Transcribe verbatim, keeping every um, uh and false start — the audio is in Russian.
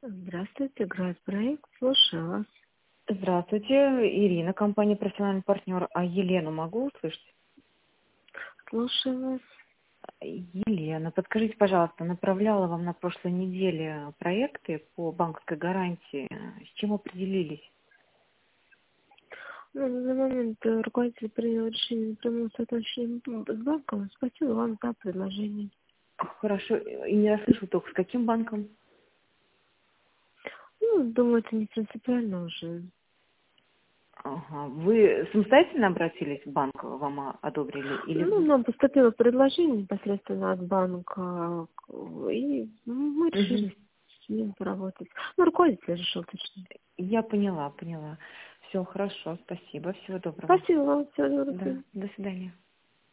Здравствуйте, Град проект, слушаю вас. Здравствуйте, Ирина, компания «Профессиональный партнер». А Елену могу услышать? Слушаю вас. Елена, подскажите, пожалуйста, направляла вам на прошлой неделе проекты по банковской гарантии. С чем определились? Ну, на данный момент э, руководитель принял решение о прямом соотношении с банком. Спасибо вам за предложение. Хорошо, и не расслышал только, с каким банком? Ну, думаю, это не принципиально уже. Ага. Вы самостоятельно обратились в банк, вам о- одобрили? Ну, Или... нам поступило предложение непосредственно от банка, к- и ну, мы Мгм. решили с ним поработать. Ну, руководитель решил точнее. Я поняла, поняла. Все, хорошо, спасибо, всего доброго. Спасибо вам, всего доброго. Да, до свидания.